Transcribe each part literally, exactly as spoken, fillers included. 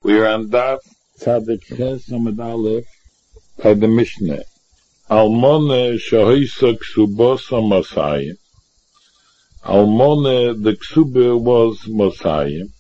We are on Daf Tzadik Ches Amud Aleph by the Mishnah. Almone shehoisa ksubosa Mosayim. Almone, the ksube was Mosayim.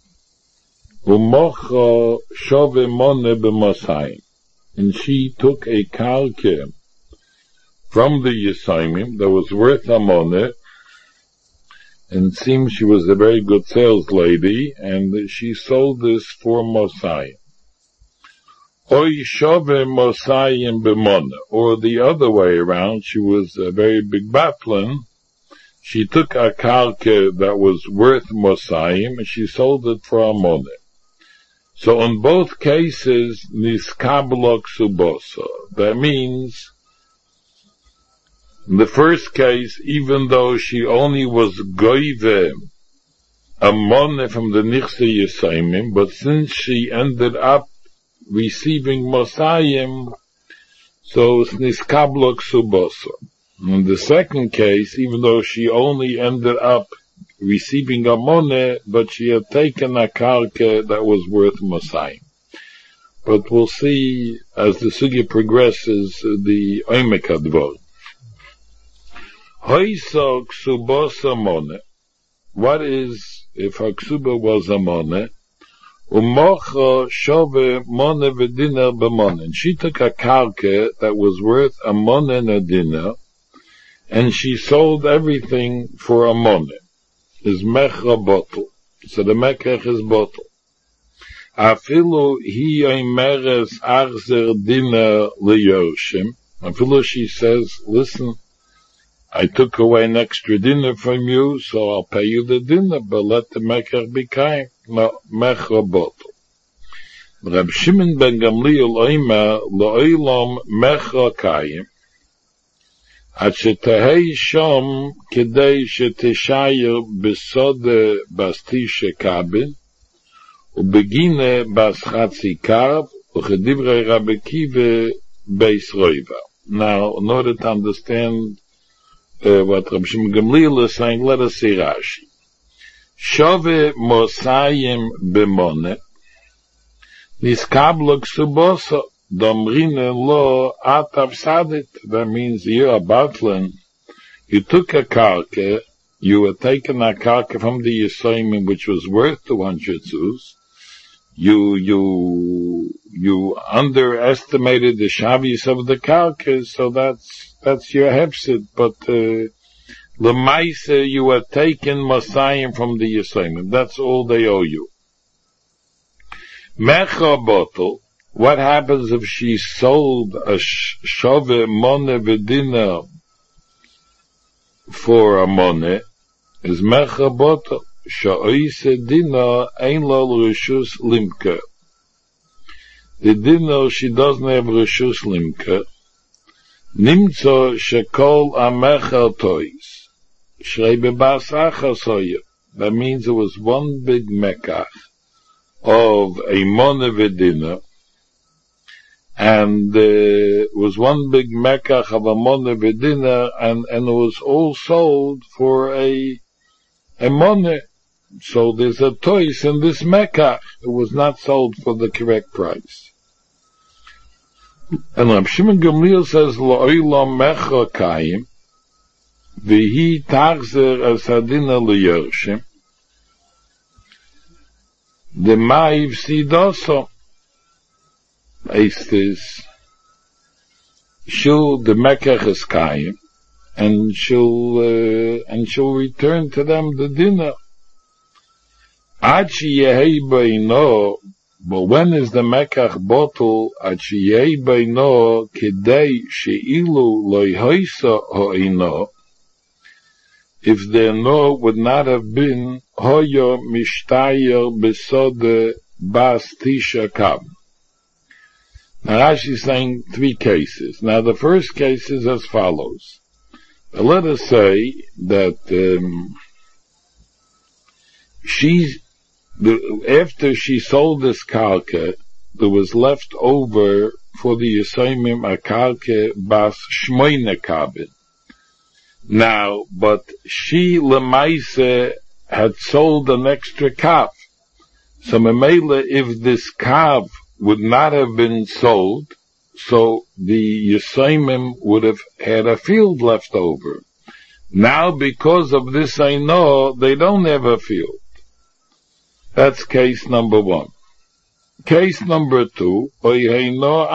Umocha shove mone b'Mosayim. And she took a kalke from the Yisayimim that was worth a mone, and it seems she was a very good sales lady, and she sold this for Mosayim. Oy shove Mosayim b'mone, or the other way around, she was a very big batlin. She took a kalke that was worth Mosayim, and she sold it for a mone. So in both cases, niskablo ksubosa. That means, in the first case, even though she only was goive a mone from the nichse Yisayimim, but since she ended up receiving Mosayim, so it's niskablo ksubosa. In the second case, even though she only ended up receiving a mone, but she had taken a kalke that was worth Mosayim. But we'll see as the sugya progresses the oimek hadvar. Hoisa ksubosa mone. What is if a ksuba was a mone? Umocha shove mone v'diner b'mone. And she took a kalke that was worth a mone and a dinner, and she sold everything for a mone. Is mecha bottle. So the mekach is bottle. Afilu hi oimeres achzer dinner liyoshim. Afilu she says, listen, I took away an extra dinner from you, so I'll pay you the dinner, but let the mekach be kind. No, mecha bottle. Reb Shimon ben Gamliel oimer lo'olam mecha kayim. עד שתהי שם כדי שתשייר בסוד בסטיש קאבין ובגינה בס חצי קרב וכדברי רבי קיva בייס רויבה. Now, in order to understand uh, what Rabbi Shimon Gamliel is saying, let us see Rashi. Shove Mosayim b'mone niskablo ksubosa Domrine lo atav sadit. That means you're a batlin. You took a kalke, you had taken a kalke from the Yisayimim which was worth two hundred zus. You, you, you underestimated the shavis of the kalke, so that's, that's your hefsid. But, uh, lemaise, you had taken Mosayim from the Yisayimim. That's all they owe you. Mecha bottle. What happens if she sold a shove mone v'dina for a mone? Is mecha bottle sha'oise dina ein lo reshus limka. The dina she doesn't have reshus limka. Nimtzo shekol amecha tois shrei bebas achasoyer. That means it was one big mekach of a mone v'dina. And uh, it was one big mekach of a mone v'dina, and, and it was all sold for a, a mone. So there's a tois in this mekach. It was not sold for the correct price. And Reb Shimon Gamliel says, Lo'olam mecha kayim, v'hi tachzer as hadina liyorshim, the ma'iv sidoso. Estes, she'll, the mekach is kayim, and she'll, uh, and she'll return to them the dinner. Ad sheyehei beino, but when is the mekach bottle? Ad sheyehei beino, kedei sheilu loihoisa ho'ino, if the no would not have been hoyo mishtayer besode bas tisha kab. Now Rashi is saying three cases. Now the first case is as follows. Let us say that um, she, the, after she sold this kalke, there was left over for the Yisayimim a kalke bas shmoine kabin. Now, but she lemaise had sold an extra kaf. So Memela, if this kav would not have been sold, so the Yisayimim would have had a field left over. Now, because of this I know, they don't have a field. That's case number one. Case number two, or maybe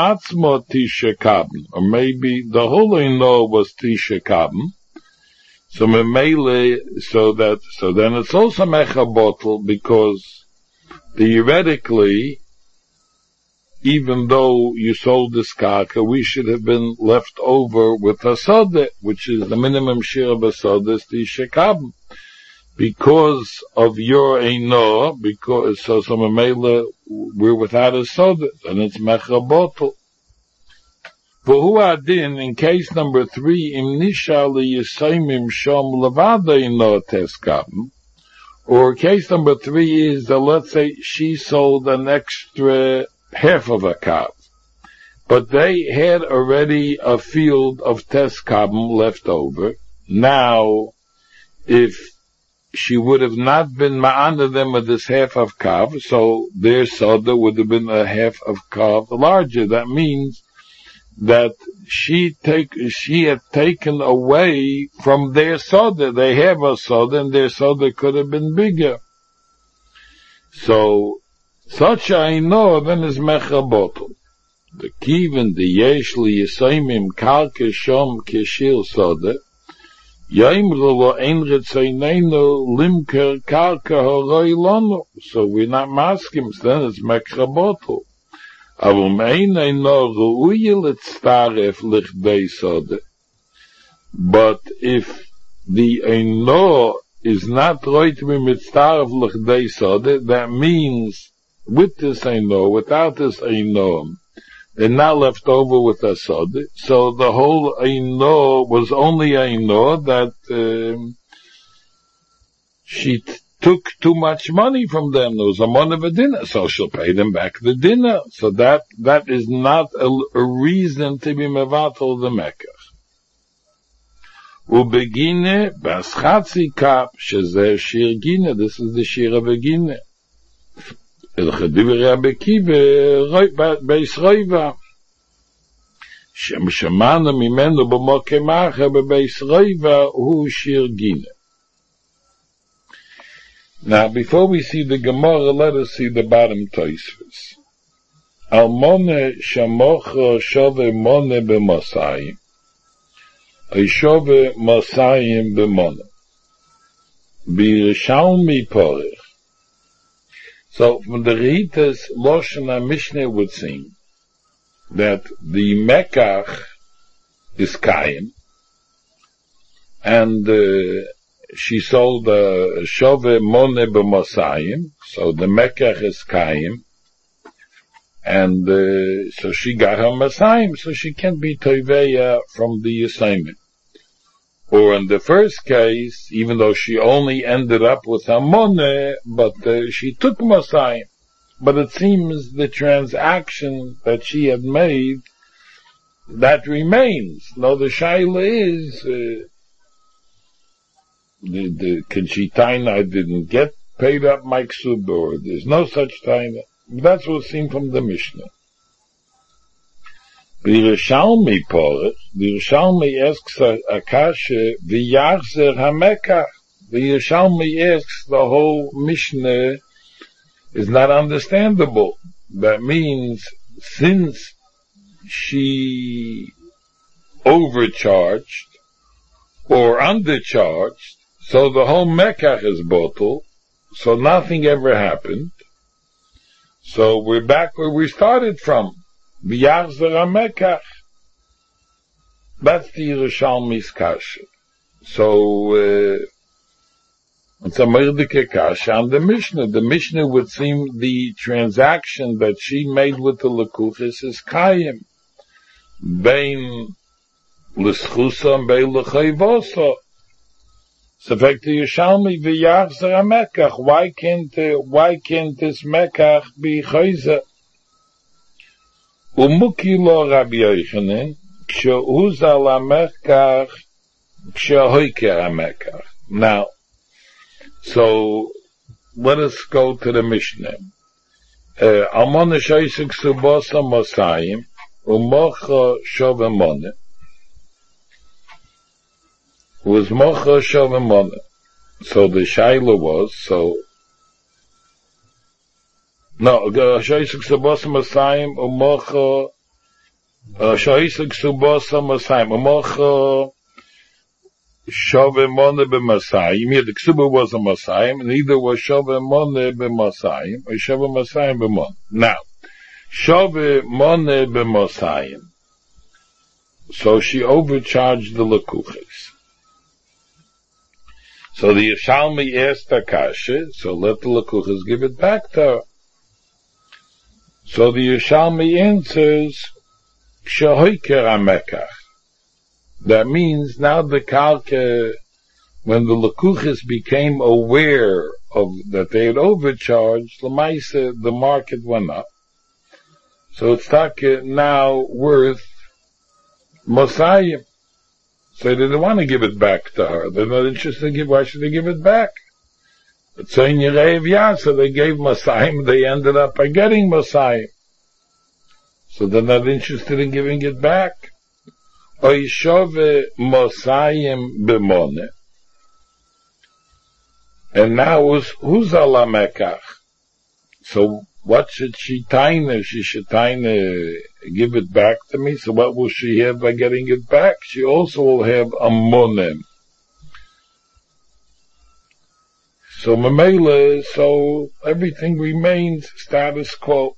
the whole Eino was Tisha Kabin. So Memele, so that, so then it's also Mecha Bottle, because theoretically, even though you sold this karka, we should have been left over with a soda, which is the minimum share of a soda, is Tisha Kabin. Because of your Eino, because, so, so Memele, we're without a soda, and it's Mecha Bottle. For who adin, in case number three, im nishali yisaimim shom levada Eino tes Kabin, or case number three is that, let's say, she sold an extra half of a kav, but they had already a field of tes Kabin left over. Now, if she would have not been ma'ana them with this half of kav, so their soda would have been a half of kav larger. That means that she take, she had taken away from their soda. They have a soda and their soda could have been bigger. So, such I know then is mecha bottle. The kivin, the yeshli, yisaimim, kalke, shom, keshil soda, so we're not masking, then it's mekra bottle. But if the Eino is not right to be mitzaref l'chdei soda, that means with this Eino, without this Eino, they're not left over with a soda. So the whole Eino was only Eino that um, she t- took too much money from them. There was a money of a dinner, so she'll pay them back the dinner. So that that is not a, a reason to be mevatel the mekach. Ubegine baschatzi kap shezeh shir gine. This is the shir of a gine. El Chadiv Rabbi Kiva Beis Roiva Shem Shemana Mimenu B'Moke Macha Beis Roiva Hu Shir Gine. Now, before we see the Gemara, let us see the bottom Tosfos. Almone Shamocha Shove Mone B'Mosayim Shove Mosayim B'Mone B'Yishalmi Porech. So from the Ritas Loshana Mishnah would seem that the Mekach is Kayim, and uh, she sold a uh, Shove Mone B'Mosayim, so the Mekach is Kayim, and uh, so she got her Masayim, so she can't be Toiveya from the assignment. Or in the first case, even though she only ended up with a moneh, but uh, she took Masayim. But it seems the transaction that she had made, that remains. Now the shaila is, uh, the, the, can she taina, I didn't get paid up my ksub, or there's no such taina. That's what seemed from the Mishnah. The Yerushalmi Porech, the Yerushalmi asks Akasha, V'yachzer HaMekach. The Yerushalmi asks, the whole Mishnah is not understandable. That means, since she overcharged or undercharged, so the whole Mekach is bottled, so nothing ever happened. So we're back where we started from. V'yachzer HaMekach. That's the Yerushalmi's kasha. So, uh, it's a merdike kasha on the Mishnah. The Mishnah would seem the transaction that she made with the Lekuchis is Kayim. Bein l'schusa and bein l'chayvosa. So, in fact, the Yerushalmi v'yachzer HaMekach. Why can't, uh, why can't this Mekach be chayzeh? Umuki lo Rabbi Yochanan, kshe'uz al HaMekach, kshe'hoiker HaMekach. Now, so, let us go to the Mishnah. Almone shoyse ksubasa masayim, umocha shove mone. Was mocha shove mone. So the shaila was, so, no, shoyse ksubasa masayim, umocha, shoyse ksubasa masayim, umocha shove mone b'masayim. Here the ksuba was a masayim, and either was shove mone b'masayim, or shove masayim b'mon. Now, shove mone b'masayim. So she overcharged the lekuches. So the Yishalmi asked Akasha, so let the lekuches give it back to her. So the Yishalmi answers, Shahoiker amekach. That means now the Kalke, when the lekuches became aware of that they had overcharged, Lamaisa, the market went up. So it's now worth Mosayim. So they didn't want to give it back to her. They're not interested in give, why should they give it back? But so in Yerev Yah, so they gave Mosayim, they ended up by getting Mosayim. So they're not interested in giving it back. Oy shove Mosayim b'mone. And now who's, who's ala mekach? So what should she taina? She should taina give it back to me. So what will she have by getting it back? She also will have a monem. So Mamela, so everything remains status quo.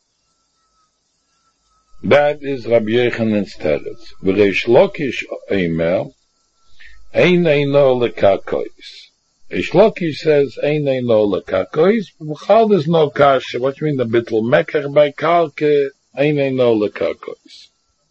That is Rabbi Yochanan's teretz. V'reish Lakish Eimer, Ein Eino Lekakois. Reish Lakish says, Ein Eino Lekakois, but B'chal there's no kasha. What do you mean, the bittul mekach by kalke, Ein Eino Lekakois.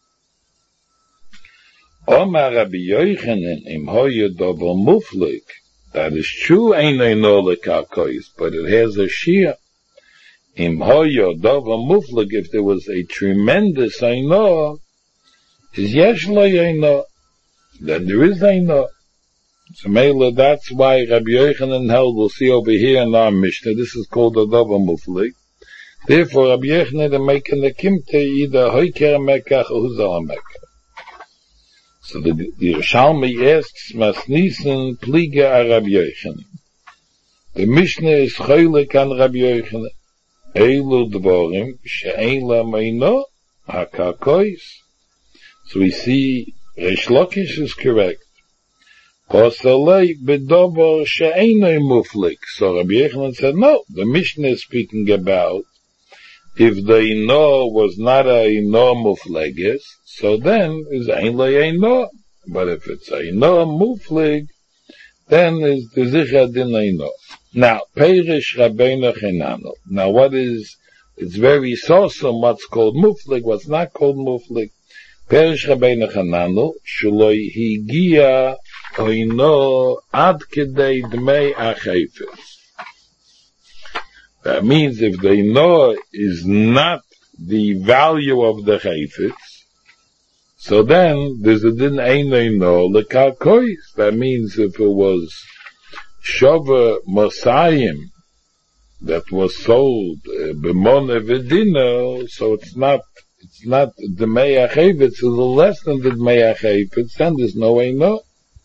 Omar Rabbi Yochanan, Im Hoye Dovo Muflik, that is true, Ein Eino Lekakois, but it has a shia. Im hoyo dava muflig, if there was a tremendous aino, is yesh lo aino, then there is aino. So Mela, that's why Rabbi Yochanan held, we'll see over here in our Mishnah, this is called a dava muflig. Therefore, Rabbi Yochanan is making the kimte either hoiker mekach or huzal mekach. So the, the Yerushalmi asks, Masnisen pliga a Rabbi Yochanan. The Mishnah is choylek an Rabbi Yochanan. Eilu dvorim she'ein lameino hakakois. So we see Reish Lakish is correct. Pasalei bedover she'einoi muflik. So Rabbi Yochanan said, no, the Mishnah is speaking about if the ino was not a ino muflegis, so then is ein le'ino. But if it's a ino muflig, then is the zicha din ino. Now, Perish Rabbeinu Chenano. Now, what is, it's very awesome what's called muflig, what's not called muflig. Perish Rabbeinu Chenano, Shaloi Higia Oino Ad Kedei Dmei Achefes. That means if the ino is not the value of the chayfetz, so then there's a din ein ino lekakois. That means if it was Shova Mosayim that was sold b'mone v'dino, so it's not, it's not the Dmei HaChayvetz, it's less than the Dmei HaChayvetz, then there's no eino.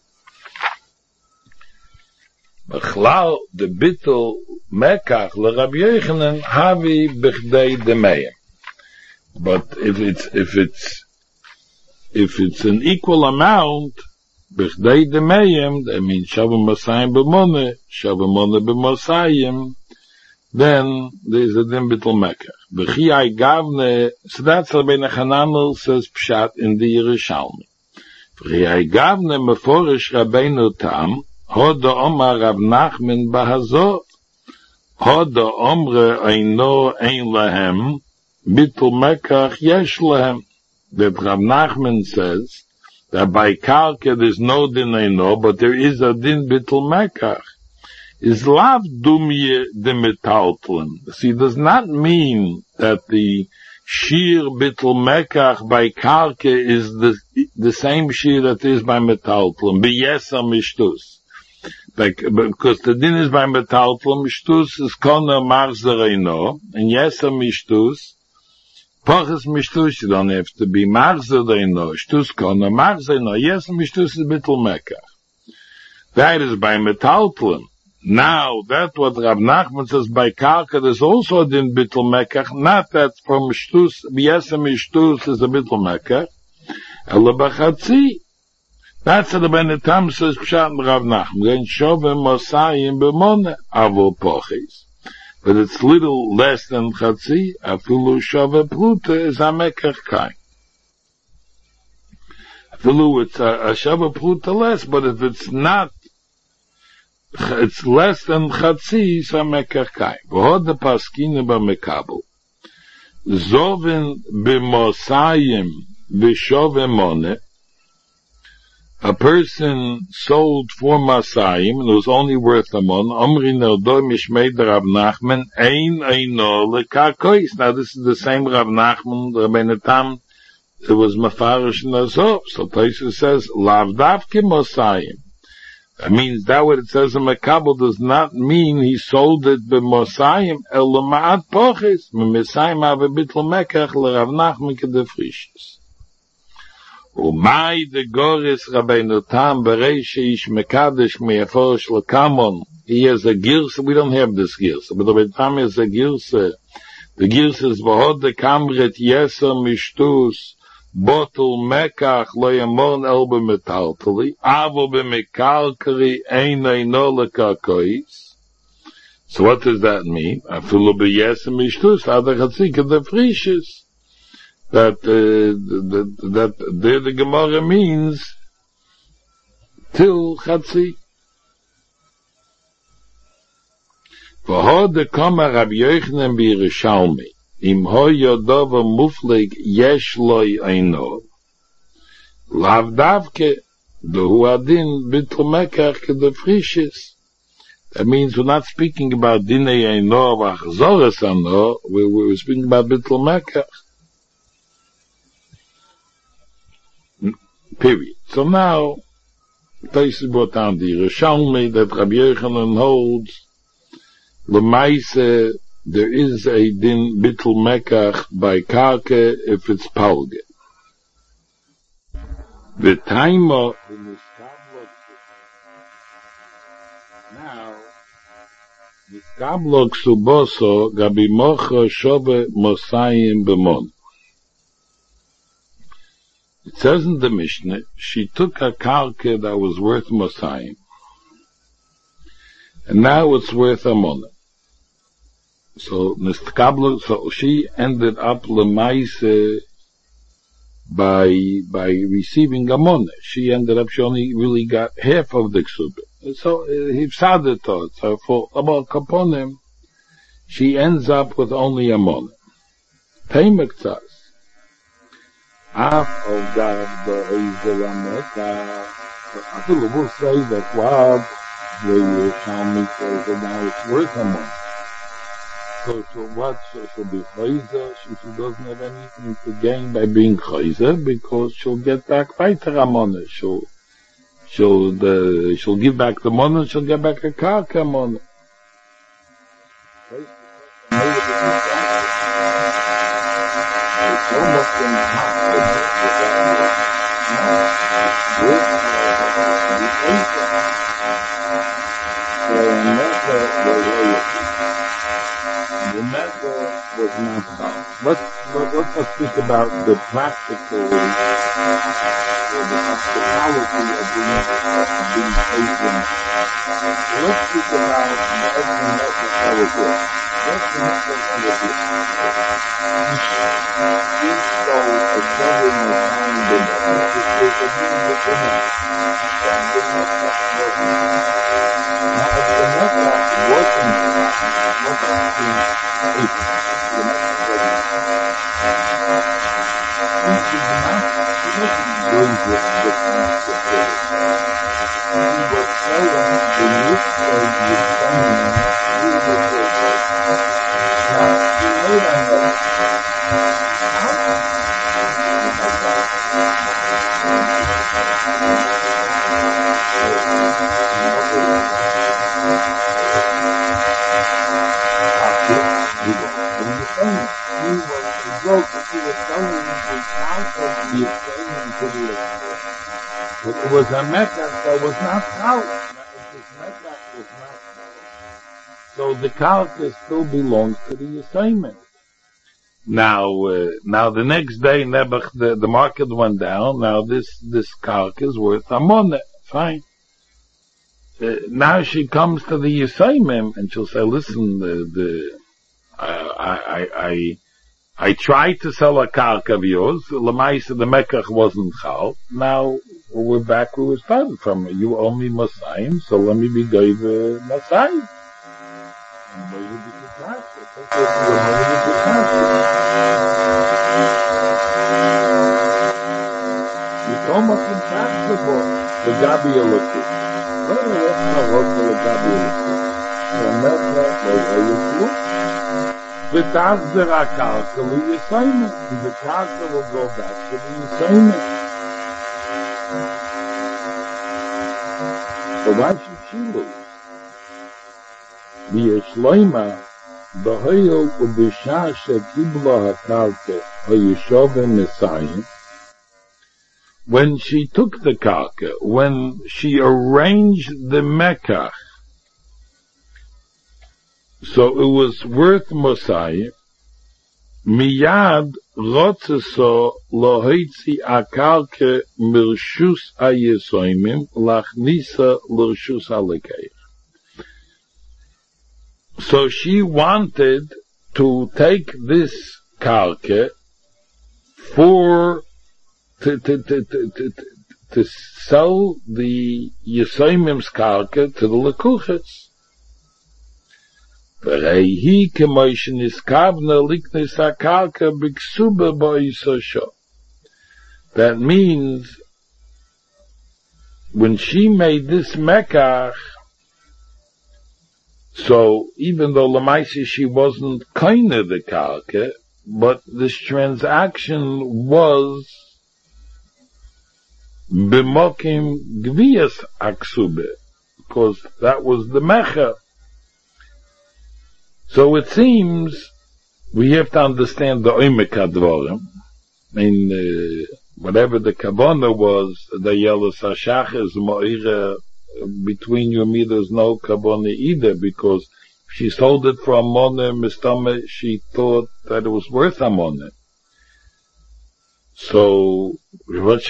B'chlal, the bittul mekach l'Rabbi Yochanan havi b'chdei Dmeim. But if it's, if it's, if it's an equal amount, B'chdei Dmeim, that means Shavim Masayim b'mone, Shavim Mone b'Masayim, then there's a din bittul mekach. B'chiyai gavne, so that's Rabbeinu Chananel says pshat in the Yerushalmi. B'chiyai gavne meforish Rabbeinu tam, hoda omar Rav Nachman bahazot, hoda omre eino ein lahem, bittul mekach yesh lahem. That Rav Nachman says, that by kalke there's no din eino, but there is a din bittul mekach. Is lav dumye de metaltlen. See, it does not mean that the shir bittul mekach by kalke is the the same shir that is by metaltlen. B'yesa mishtus. because the din is by metaltal, mishtus is kona marzereino, and yes, a mishtus, poches mishtus, you don't have to be marzereino, shtus kona marzereino, yes, a mishtus is bittul mekach. That is by metaltal. Now, that what Rav Nachman says by karka, there's also a din bittul mekach, not that from mishtus, yes, a mishtus is a bittul mekach, ela bachatzi. That's the Ben Tam says Pshat Rav Nachman. Then Shovim Mosayim B'mone Avol Pochis. But it's little less than Chatzi. Afilu Shove Pruta is a Mekach Kain. Afilu it's a, a Shove Pruta less, but if it's not, it's less than Chatzi, it's a Mekach Kain. V'hod the Paskina B'mekabel. Zovin B'mosayim B'shove Mone. A person sold four masayim, and it was only worth a mon. Omri nerdo mishmei Rav Nachman, ein eino lekakois. Now this is the same Rav Nachman, the Rabbeinu Tam, it was mafarish nazov. So Tosfos says, lav davke masayim. That means that what it says in Makabel does not mean he sold it b'masayim, el ma'at pochis. M'masayim ave bitl mekach l'Rav Nachman kedefrishis. Umay de Goris Rabbeinu Tam Bereishi Ish Mekadesh Me'aforish L'Kamon. He has a girsa. We don't have this girsa, but Rabbeinu Tam has a girsa. The girsa is V'hod de Kamret Yeser Mishtus Botul Mekach Lo Yamon El B'metaltali Avo B'mekalkari Ein Eino L'Kakois. So what does that mean? Afilu B'Yeser Mishtus Adach Hatzika de Frishis. That, uh, that, that, there the Gemara means, till Chatzi. V'hod de kama Rabbi Yochanan b'Yerushalmi, im ho yodav mufleg yesh loy eino, lav davke, dehu adin bitl mekach kedefrishis. That means we're not speaking about dinei eino v'achzoras ano, we're, we're speaking about bitl mekach. Period. So now, Tosfos brought down the Yerushalmi that Rabbi Yochanan holds, L'maise, there is a din bittul mekach by karke if it's palge. The time of now, Miskablok suboso gabi mocha shove mosayim b'mon. It says in the Mishnah, she took a karke that was worth Mosayim, and now it's worth a money. So, so she ended up lemaise by by receiving a money. She ended up, she only really got half of the ksuba. So he said thought. So for about kaponim, she ends up with only a money. Teimek tzas. Af of God, the Ezelameka, I think we'll say that what the Yerushalmi says that now it's worth a month. So, so what, so she'll be chayzer, she, she doesn't have anything to gain by being chayzer, because she'll get back weiter a money. She'll, she'll, the, she'll give back the money, she'll get back a karka money. It's almost impossible the matter was not about. Let's, let's let's speak about the practical, or the practicality of being, of being patient. Let's speak about the every method that was good. What's the method that was good? Each soul is serving the time in the method. It's a being within it. Now, if the method wasn't, wasn't being patient, the method wasn't. Since he did not, he wasn't doing this with the he was selling the mixture with someone who was there. Now, he made on that. How can he like that? thought that she was selling a karka to the Yisraelim to the Yisraelim. But it was a mekach that was not chal. This mekach was not chal. So the karka still belongs to the Yisraelim. Now, uh, now the next day, Nebuch, the, the market went down. Now this, this karka is worth a money. Fine. Uh, now she comes to the Yisraelim and she'll say, listen, the, the, uh, I, I, I, I tried to sell a karka of yours. Lamaisa, the mekach wasn't chal. Now we're back where we started from. You owe me Masayim, so let me be gave Masayim. And where you be the you told me in taxable the Gabi Elokim. No, no, that's not what the Gabi Elokim. So mekach was a Yisrael. The Tazder HaKarka will Yisraelim. The Karka will go back to the Yisraelim. So why should she lose? The Yishloima, the Hoyel Ubisha Shekibla HaKarka, Hoyeshove Messiah, when she took the Karka, when she arranged the Mekach, so it was worth Mosai. Miyad rotzeso lohitzi akarke mirshus hayesoimim lachnisa l'rshus halekei. So she wanted to take this karke for to to to to to, to sell the yesoimim's karke to the lekuchets. That means when she made this mekach, so even though Lamaisi she wasn't kind of the karka, but this transaction was b'mokim gvias aksube, because that was the mecha. So it seems we have to understand the oimek hadvarim. I mean, uh, whatever the kavanah was, the yellow sashach is mo'ira, between you and me there's no kavanah either, because she sold it for a money, mistama, she thought that it was worth a money. So, she wanted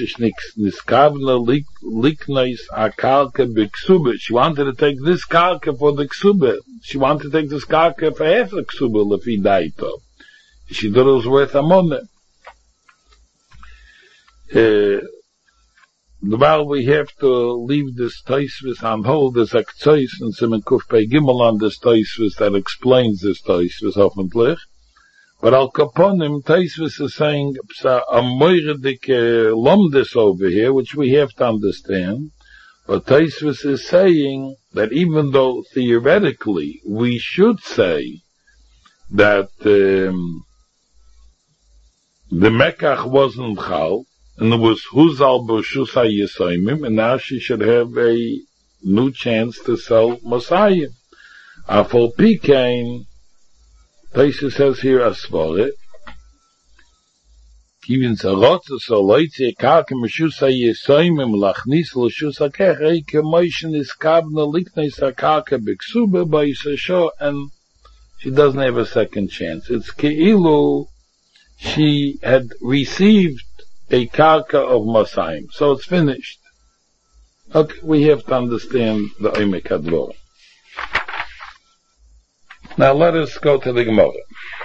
to take this karka for the ksube. She wanted to take this karka for half the ksube, lefi daito. She thought it was worth a money. Uh, while we have to leave this Tosfos on hold, there's a ktsois and Siman Kuf Pei Gimel on this Tosfos that explains this Tosfos, hoffentlich. But Al Kaponim, Tosfos is saying a moiridik lomdis over here, which we have to understand. But Tosfos is saying that even though theoretically we should say that um, the mekach wasn't chal, and it was huzal b'shus hayesoimim, and now she should have a new chance to sell Messiah. Afal pikein, Tosfos says here asvore, kivin zarotze so loitze karke mishus hayesoimim lachnis l'shus hakech eike moishen is kabna liknes hakarke b'ksube b'yisasho, and she doesn't have a second chance. It's keilu she had received a karka of Masayim, so it's finished. Okay, we have to understand the oimek hadvarim. Now let us go to the Gemara.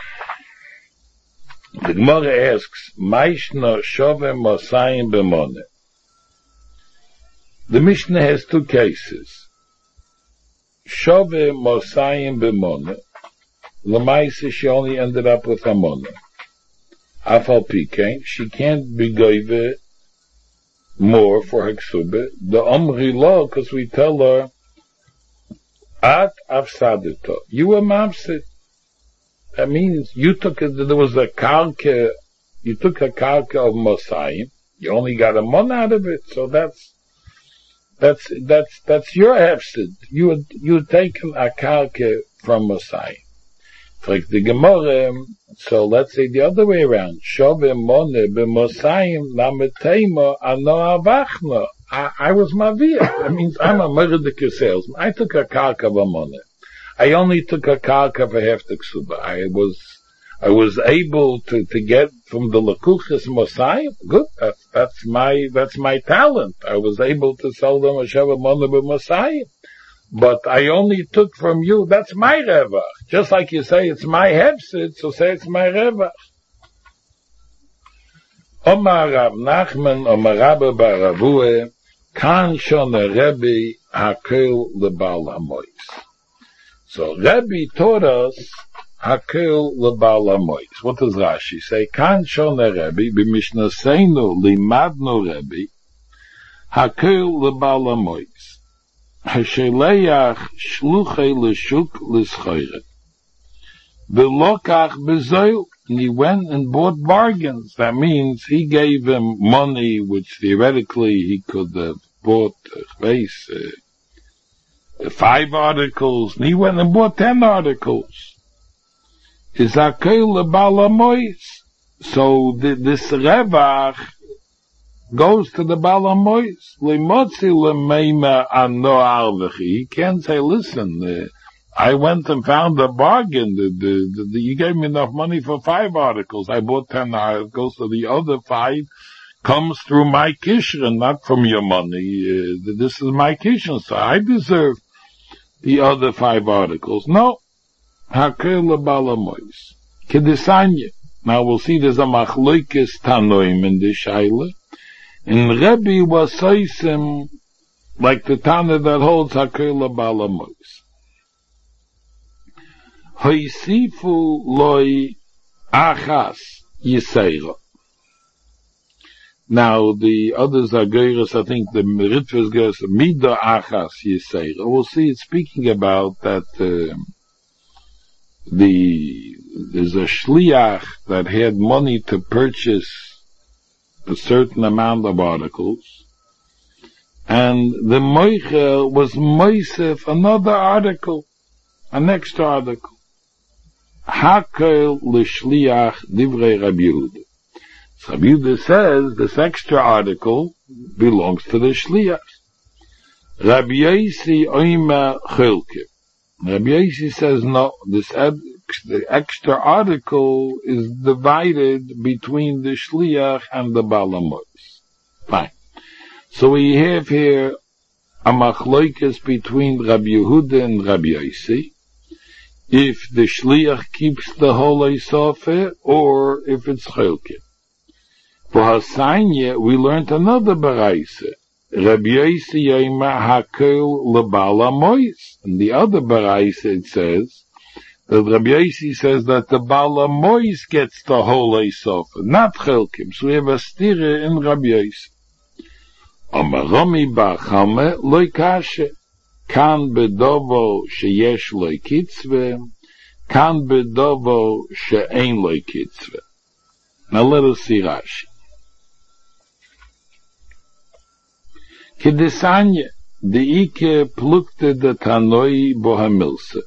The Gemara asks, Maishna shove Masayim b'moneh. The Mishnah has two cases. Shove Masayim b'moneh. L'maisa she only ended up with a moneh. Afal pikein, she can't be gave more for her ksube. The omri lo, because we tell her, at afsadito, you were mafsid. That means you took it, there was a karka, you took a karka of Mosayim, you only got a mon out of it, so that's, that's, that's, that's your hefsid. You had, you had taken a karka from Mosayim. Fragt die Gemorre, so let's say the other way around. Shove mone b'mosayim lametema ano avachna. I, I was mavia. That means I'm a murder salesman. I took a karka v'mone. I only took a karka for half the ksuba. I was, I was able to, to get from the lakuchas mosayim. Good. That's, that's my, that's my talent. I was able to sell them a shove mone b'mosayim. But I only took from you, that's my revach. Just like you say it's my hefsid, so say it's my revach. Omar Rav Nachman, Omar Rabbe bar Ravue, kan shon a Rebbe hakel lebal hamois. So Rebbe taught us hakel lebal hamois. What does Rashi say? Kan shon a Rebbe, b'mishnaseinu limadnu Rebbe, hakel lebal hamois. Hasheleach shluchei l'shuk l'schayret. V'lokach b'zoil, and he went and bought bargains. That means he gave him money, which theoretically he could have bought uh, uh, five articles, and he went and bought ten articles. Is akel lebal hamois. So the, this revach goes to the Balamois. Lemotzi lemeima ano arvechi. He can't say, listen, uh, I went and found a bargain. The, the, the, you gave me enough money for five articles. I bought ten articles, so the other five comes through my kishron, not from your money. Uh, this is my kishron, so I deserve the other five articles. No. Hakel lebalamois. Kedisanya. Now we'll see there's a machloikes tanoim in the shaila. And Rebbe was soisim, like the Tana that holds hakel lebal hamois. Hoisifu loi achas yiseira. Now the others are geiros, I think the Ritva is geiros, mida achas yiseira. We'll see it's speaking about that uh, the there's a shliach that had money to purchase a certain amount of articles, and the moichel was moisef another article, an extra article. Hakel l'shliach divrei Rabbi Yehuda. So Rabbi Yehuda says this extra article belongs to the shliach. Rabbi Yosi oima chelke. Rabbi Yosi says no, this ed- the extra article is divided between the shliach and the balamois. Fine. So we have here a machloikes between Rabbi Yehuda and Rabbi Yosi. If the shliach keeps the whole esofe, or if it's chelke. For Hasanya, we learned another baraise. Rabbi Yosi yema hakel lebalamois. And the other baraise it says, that Rabbi Yosi says that the Bala Mois gets the whole Esof, not Chelkim. So we have a stira in Rabbi Yosi. Amarami ba'chame loy kashe. Kan bedovo sheyesh loy kitzve. Kan bedovo she'ein loy kitzve. Now let us see Rashi. Kedesanya, the Ike plukte de Tanoi bohamilse.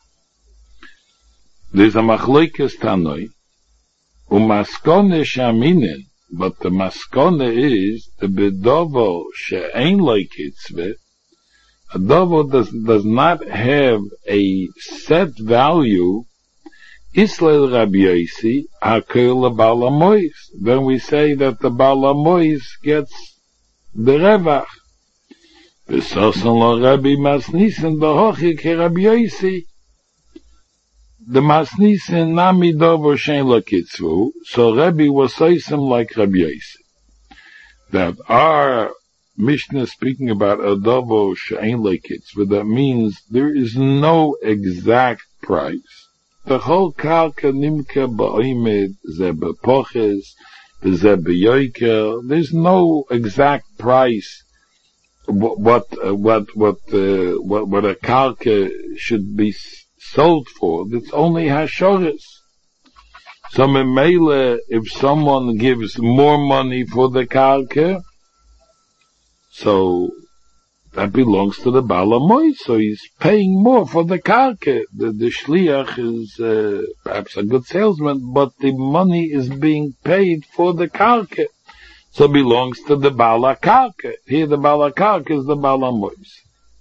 There's a machloikes tanoi, umaskone shaminen, but the maskone is the bedovo she'ein loikitzve. A dovo does, does not have a set value. Islel Rabbi Yosi hakel lebal hamois. Then we say that the bal hamois gets the revach. V'sosan lo Rabbi Masnisen b'hochi ke Rabbi Yosi. The Masnisen nami dovo shein lakitzvu, so Rebbe was soisim like Rabbi Yosi. That our Mishnah speaking about a dovo shein lakitzvu, that means there is no exact price. The whole kalka nimka ba'oimed ze bepoches, ze beyoiker. There's no exact price. What what uh, what what, uh, what what a kalka should be sold for. It's only hashoris. So memele, if someone gives more money for the kalka, so that belongs to the Baal HaMois, so he's paying more for the karka. The, the shliach is uh, perhaps a good salesman, but the money is being paid for the karka, so it belongs to the Baal HaKarka. Here the Baal HaKarka is the Baal HaMois.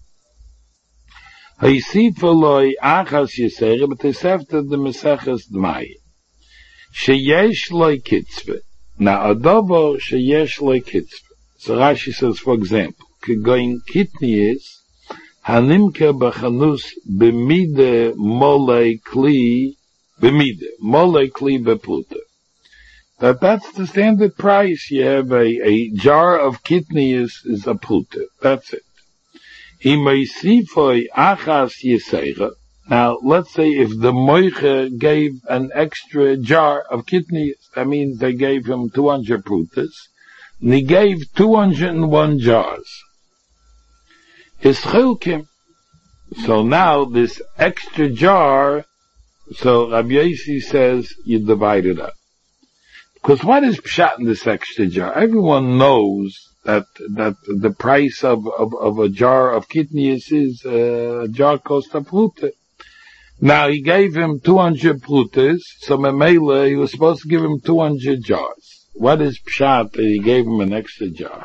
Haysifa achas yisere, but it's after the Meseches Dmai. Sheyesh loy kitzve. Now, a dovo sheyesh loy kitzve. So Rashi says, for example, Kegoin kitniis, hanimke b'chanus b'mide molei kli, b'mide, molei kli b'pluta. That that's the standard price. You have a, a jar of kitniis is a pluta. That's it. Imeisifoi achas yisera. Now, let's say if the moiche gave an extra jar of kitniis, that means they gave him two hundred plutas, and he gave two hundred one jars. His chilkim. So now this extra jar, so Rabbi Yossi says you divide it up. Because what is pshat in this extra jar? Everyone knows that that the price of, of, of a jar of kidneys is uh, a jar cost a pluta. Now he gave him two hundred plutas, so Memele, he was supposed to give him two hundred jars. What is pshat that he gave him an extra jar?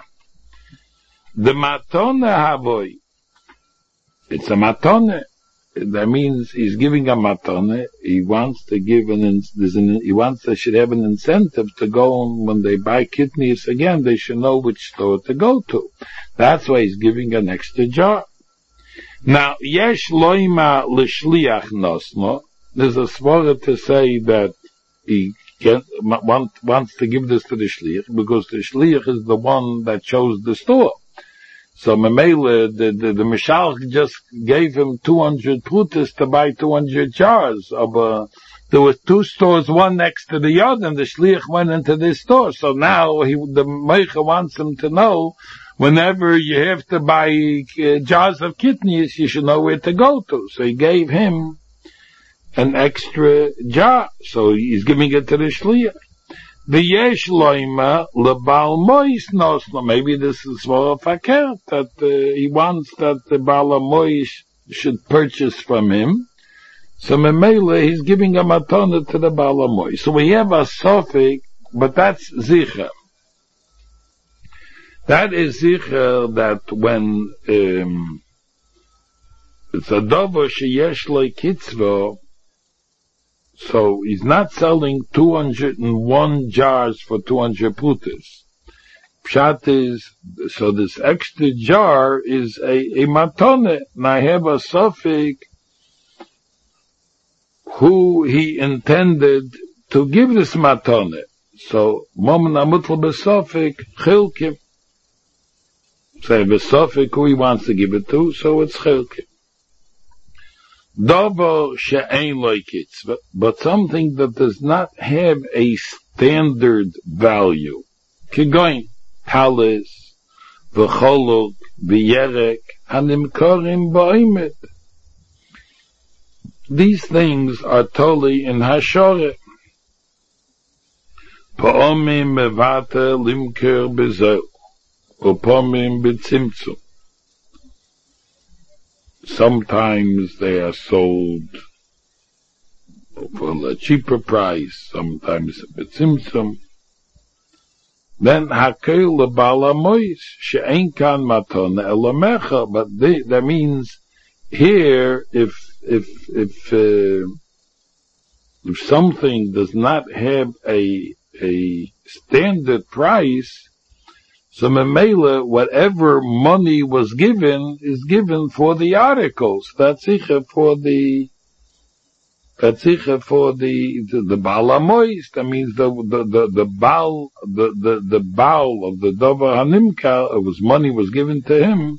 The matone havoy. It's a matone. That means he's giving a matone. He wants to give an, there's an, he wants, they should have an incentive to go on when they buy kidneys again, they should know which store to go to. That's why he's giving an extra jar. Now, yesh loima l'shliach nosno. There's a svara to say that he can, want, wants to give this to the shliach, because the shliach is the one that chose the store. So Memele, the, the, the Mishalch just gave him two hundred prutas to buy two hundred jars of, uh, there were two stores, one next to the other, and the Shliach went into this store. So now he, the Meicha wants him to know, whenever you have to buy uh, jars of kidneys, you should know where to go to. So he gave him an extra jar. So he's giving it to the Shliach. V'yesh loima lebal mois nosno. Maybe this is for a fakir, that uh, he wants that the Baal HaMois should purchase from him. So Memele, he's giving a matana to the Baal HaMois. So we have a sofik, but that's zicher. That is zicher that when um, it's a dovo sheyesh loy kitzvo, so he's not selling two hundred one jars for two hundred plutas. Pshat is, so this extra jar is a, a matone, and I have a suffix who he intended to give this matone. So, momen amutl besofik, chilkim. Say besofik who he wants to give it to, so it's chilkim. Dovo she'ein loy kitzvah, but something that does not have a standard value. Kigoin, talis, v'choluk, v'yerek, hanimkorim ba'omet. These things are totally in hashore. Pa'omim mevate limker bezel, upomim b'tzimtzum. Sometimes they are sold for a cheaper price, sometimes a bit simsum. Then hakel lebal HaMois she'ein kan matona elamecha, but they, that means here if if if uh, if something does not have a a standard price, so Memele, whatever money was given is given for the articles. That's sicher for the, that's sicher for the, the, the Baal HaMois. That means the, the, the, the Baal, the, the, the Baal of the Dover Hanimka, it was money was given to him.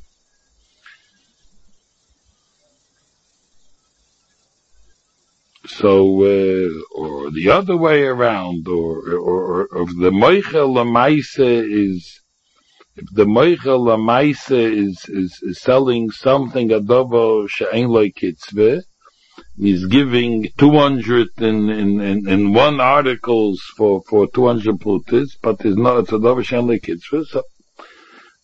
So, uh, or the other way around, or, or, or if the Moichel Lamaise is, if the Moichel Lamaise is, is, is selling something adobo she'ein loy kitzveh, he's giving two hundred in, in, in, in one articles for, for two hundred plutas, but it's not, it's adobo she'ein loy kitzveh, so,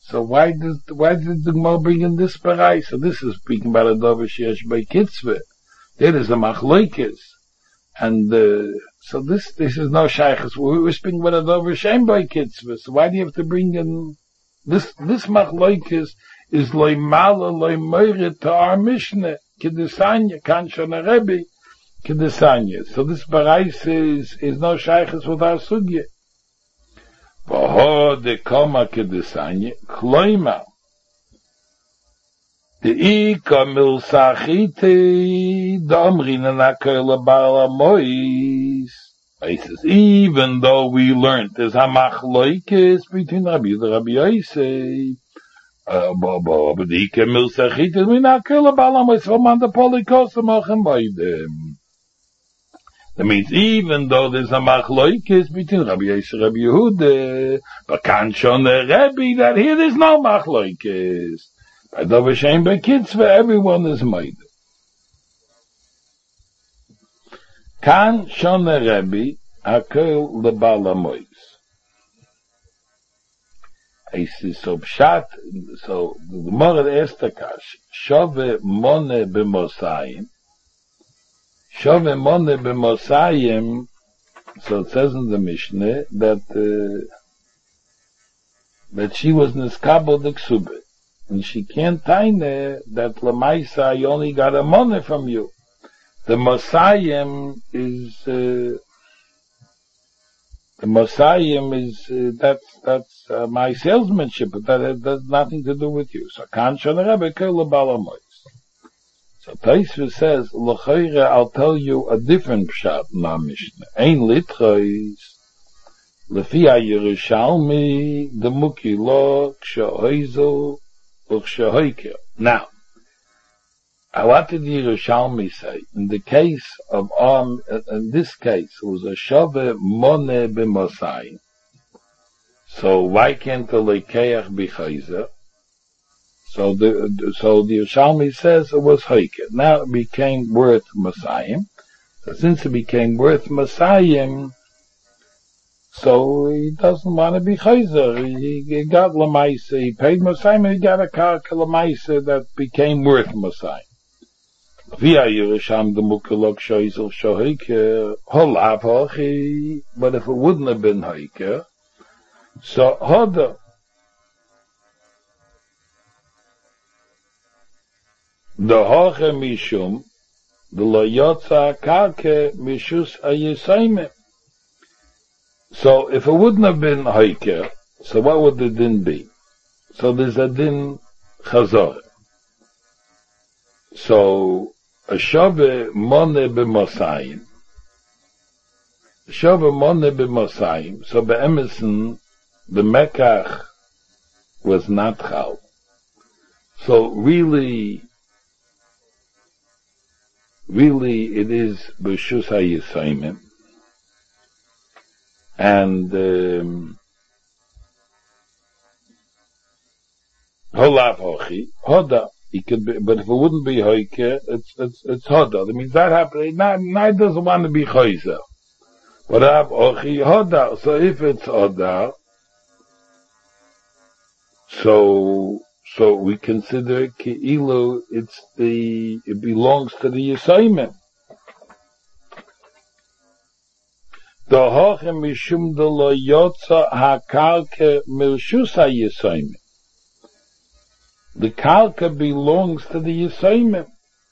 So why does why did the Gemara bring in this parai? So this is speaking about a davar sheyesh by kitzvah. There is a machlokes, and uh, so this this is no shaychus. We're speaking about a davar sheyesh by kitzvah. So why do you have to bring in this this machlokes? Is loy mala loy meire to our mishnah kedusanya kan shana rebbe kedusanya. So this parai is is no shaychus with our sugya. Vaho de koma kedusanya kloima. The ika mil sachite damrina nakel bala mois. He says, even though we learned there's a machlokes between Rabbi Yehuda and Rabbi Yosef, uh, but the ika mil sachite nakel bala mois from the polikos machen by them. That means even though there's a machlokes between Rabbi Yosef and Rabbi Yehuda, but can't show the Rebbe that here there's no machlokes. By davar sheyesh by kitzvah, everyone is made. Kan shon the Rebbe akel lebala mois. I see so pshat. So the Gemara asked the kash shove mone b'mosayim. Shove mone b'mosayim. So it says in the Mishnah that uh, that she was niskabel the ksubah. And she can't tell that Lamaisa, I only got a money from you. The Mosayim is, uh, the Mosayim is, uh, that's, that's, uh, my salesmanship, but that has, that has nothing to do with you. So, Kan Shon Rebbe Kol Balamois. So, Tosfos says, L'chayre, I'll tell you a different pshat in our Mishnah. Ein litchois, Lefi HaYerushalmi, the Muki Lo, Kshoizo, now, what did the Yerushalmi say? In the case of, um, in this case, it was a shove mone b'mosai. So why can't the lekeach be chayzer? So the, so the Yerushalmi says it was hoiker. Now it became worth Mosayim. So since it became worth Mosayim, so he doesn't want to be chayzer. He, he got lamaisa. He paid Mosayim and he got a karka lamaisa that became worth Mosayim. Via Yerusham the mukalok shoizel shohiker holav hochi. But if it wouldn't have been hiker, so hoda. The hoche mishum the lo yotza karka mishus ayesayim. So if it wouldn't have been Haiker, so what would the din be? So there's a din Chazor. So a Shaveh Mone b'Mosayim. Shaveh Mone b'Mosayim. So be'emerson, the Mekach was not Chal. So really, really it is B'Shus HaYisayimim. And um, holav hochi hoda. He could be, but if it wouldn't be hoike, it's it's it's hoda. That means that happened. Now doesn't want to be chayzer. But holav hochi hoda. So if it's hoda, so so we consider keilu. It's the it belongs to the yisayim. The hoche mishum de lo yotza hakalke milshus ha-yisayim. The kalka belongs to the yisayim.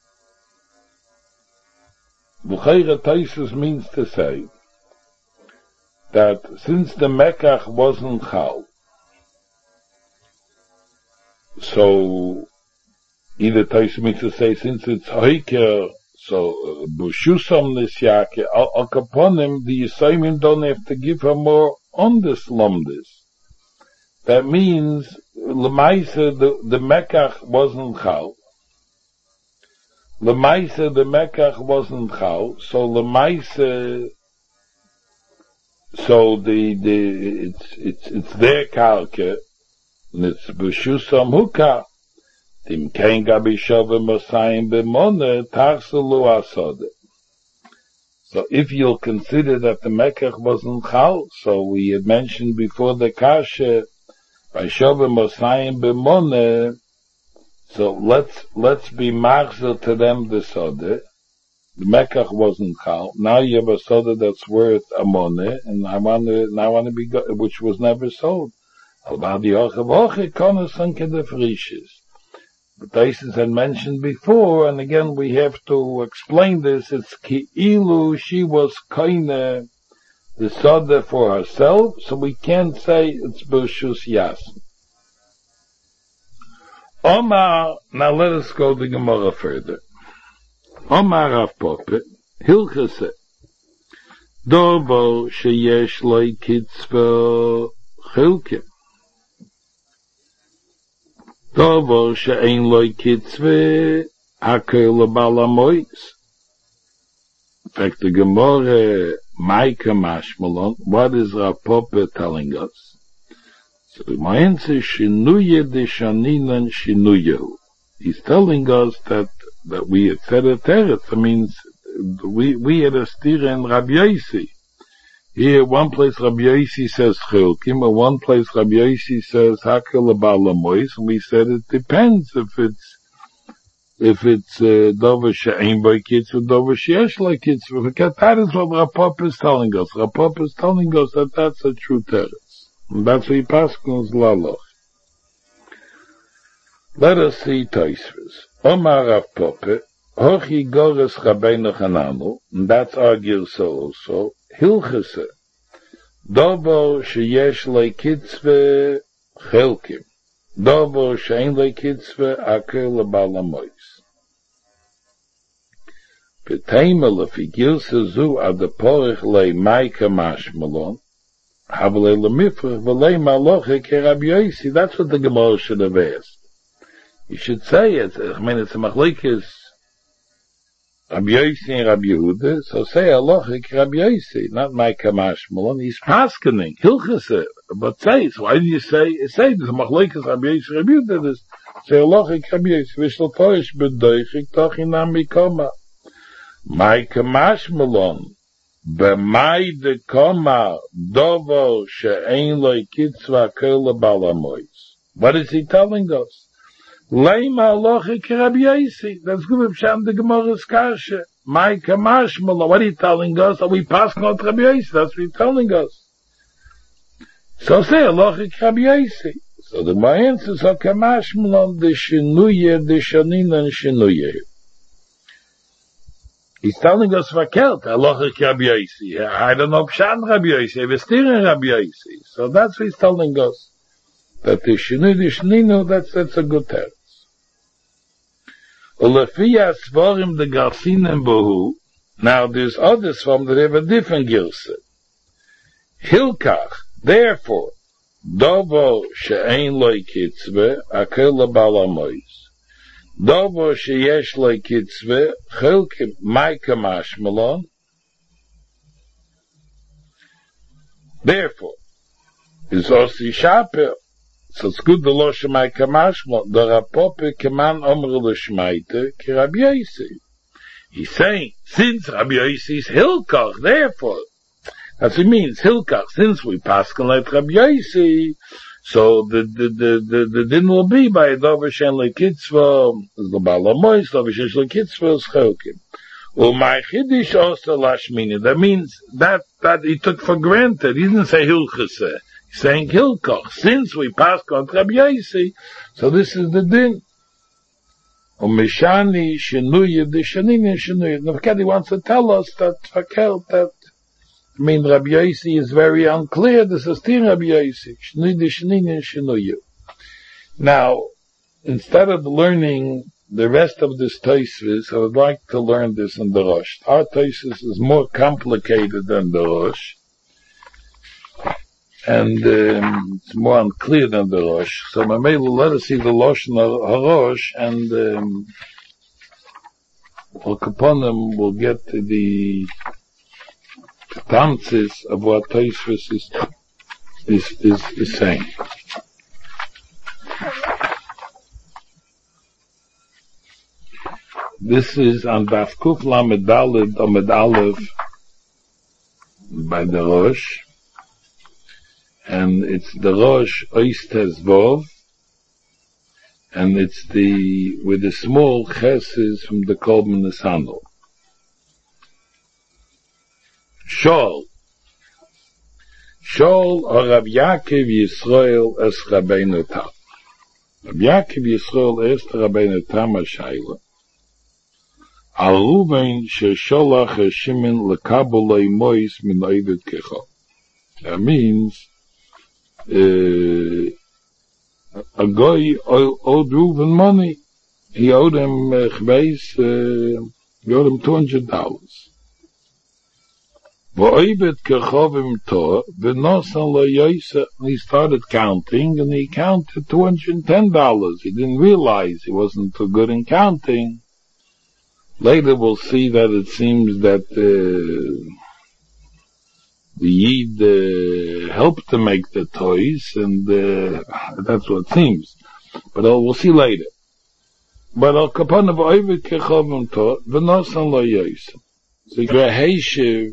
V'chayra Tosfos means to say that since the Mekach wasn't chal, so either Tosfos means to say since it's hoiker, so, Bushusam Nisyake, Al Kaponim, the Yisayim don't have to give her more on this lumdis. That means, Lemaisa, the, the Mekach wasn't Chal. Lemaisa, the Mekach wasn't Chal, so Lemaisa, so the, the, it's, it's, it's their Kalke, and it's Bushusam Hukah. Tim kein gabi shove Mosayim b'mone tarselu asode. So if you'll consider that the Mekach wasn't chal, so we had mentioned before the kasha By Shove Mosayim B'moneh, so let's, let's be machzor to them the soda. The Mekach wasn't chal. Now you have a soda that's worth a money, and I want to, and I want to be, which was never sold. About the oche voche konos unke de frisches. But this has been mentioned before, and again we have to explain this. It's ki'ilu, she was kaine the soda for herself, so we can't say it's b'shus yasn. Omar, now let us go to Gemara further. Omar Rav Papa, Hilchase, Dovo sheyesh loy kitzva chilke. Dovo she'ein loy kitzva hakel lebala mois. In fact, the Gemara, Maika Mashmalon, what is Rav Papa telling us? So my answer is Shinuye de Shaninan Shinuyehu. He's telling us that that we had said a teretz. That means we we had a stira in Rabbi Yossi. Here, one place Rabbi Yossi says Chilkim, and one place Rabbi Yossi says Hakel Abalamois, and we said it depends if it's if it's Dover She'ein Bo Kitzvah, Dover She'esh Lo Kitzvah. That is what Rav Papa is telling us. Rav Papa is telling us that that's a true teretz. And that's what he passes Laloch. Let us see Tosfos. Omar Rav Papa, Hochi Gores Rabbeinu Hananu, and that's our Girsa also, Hilchese, Dovo Sheyesh Le Kitzve Chelkim, Dovo Shein Le Kitzve Akel Balamois. V'teimel if he Girsa Zu ad Porich Le Maika Mashmalon, Havle Le Mifrach V'le Maloche Ke Rabbi Yossi. That's what the Gemara should have asked. You should say it. I mean, it's a machlekes Rabbi Yossi and Rabbi Yehuda, so say halachic Rabbi Yossi, not my kamashmalon. He's paskening, hilchase, but say it. So why do you say, say there's a machlekes Rabbi Yossi Rabbi Yehuda, this, say halachic Rabbi Yossi, v'shel toish b'doichik tochinam mikoma. My kamashmalon, b'mai de koma, dovo she'ein lo kitzva kol balamois. What is he telling us? Leima lochik Rabbi Yossi. That's good. Sham the Gemara's kasha. My kamashmalon. What are you telling us? Are we passing on Rabbi Yossi? That's what he's telling us. So say lochik Rabbi Yossi. So the my answer is kamashmalon the shinuye the shanin and shinuye. He's telling us vakelt lochik Rabbi Yossi. I don't know pshan Rabbi Yossi. We're still in Rabbi Yossi. So that's what he's telling us. That the shinu the shninu. That's that's a good term. Now there's others from that have a different gilsa. Hilkach, therefore, Dovo she'ein loy kitzveh, akel balamois. Dovo sheyesh loy kitzveh, chilkim maika mashmalon. Therefore, is osi shaper. So it's good the lo shemai kamashmo, the rapope keman omru l'shmaite ki Rabbi Yossi. He's saying, since Rabbi Yossi is Hilkach, therefore, that's what it means, Hilkach, since we pass on like Rabbi Yossi, so the, the, the, the, the din will be by Dover Shen Lekitzvah, the Balamois, Dover Shen Lekitzvah, Schelkim. Umay Chiddish also Lashmini. That means that, that he took for granted. He didn't say Hilchase. He's saying Hilkoch, since we passed on Rabbi Yossi, so this is the din. Umeshani shenuye de shanini shenuye. Navkadi wants to tell us that Fakel, that I mean Rabbi Yossi is very unclear. This is still Rabbi Yossi. Shenuye de shanini shenuye. Now, instead of learning the rest of this Tosfos, I would like to learn this in the Rosh. Our Tosfos is more complicated than the Rosh. And um, it's more unclear than the Rosh. So maybe let us see the Lashon HaRosh, and um, upon them we'll get to the tanzis of what Tosfos is, is, is, is saying. This is on Daf Kuf Lamed Daled Omed Aleph by the Rosh. and it's the Rosh Oistes Vov, and it's the, with the small Cheses from the Korban Nesanel. Shol. Shol or Rav Yaakov Yisrael es Rabbeinu Tam. Rav Yaakov Yisrael es Rabbeinu Tam HaShayla. Al Ruben shesholach Shimon lekabelei mois min oived kecho. That means, uh, a guy owed Reuben money. He owed him, uh, geweest, uh, he owed him two hundred dollars. V'oived kechovim to, v'nosan lo yoyse, he started counting, and he counted two hundred ten dollars. He didn't realize he wasn't too good in counting. Later we'll see that it seems that uh, the Yid uh, helped to make the toys, and uh, that's what it seems. But uh, we'll see later. But al kapon of oived kechovim to, v'nosan lo yoyse. So greheshiv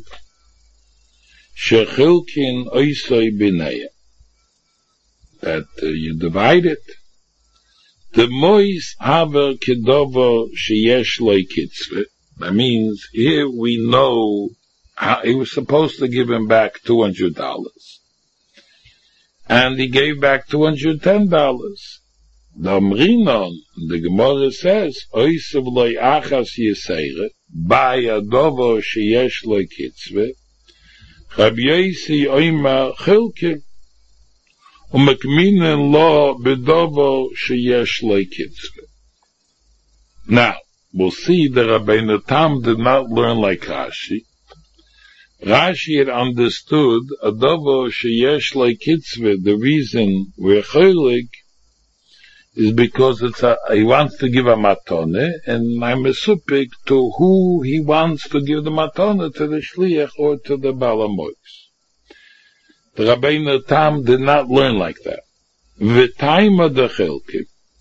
shechilkin oisoi b'neya. That uh, you divide it. The mois haver kedovo sheyesh loy kitzveh. That means here we know how he was supposed to give him back two hundred dollars. And he gave back two hundred ten dollars. The Amrinon, the Gemara says, oisav loy achas yisere, by adovo sheyesh loy kitzveh, Rabbi Yosi oima chilke, umekminen lo bedovo sheyesh loy kitzveh. Now, we'll see that Rabbeinu Tam did not learn like Rashi. Rashi had understood adovo sheyesh loy kitzveh, the reason we're cholik is because it's a, he wants to give a matone, and I'm a supik to who he wants to give the matone, to the shliach or to the balamois. The Rabbeinu Tam did not learn like that. V'taima dechelke,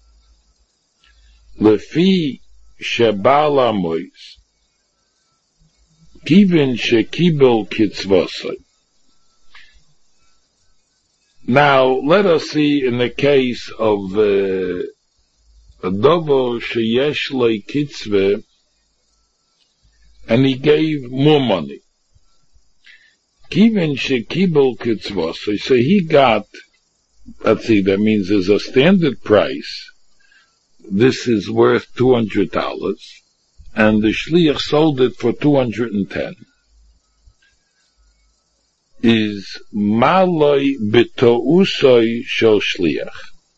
lefi shebalamois, kivin shekibel kitzvosai. Now, let us see in the case of uh, Adovo sheyesh loy kitzveh, and he gave more money. Kivin shekibel kitzvosai, so he got, let's see, that means there's a standard price. This is worth two hundred dollars, and the shliach sold it for two hundred ten. Is maloi betousoi shel shliach.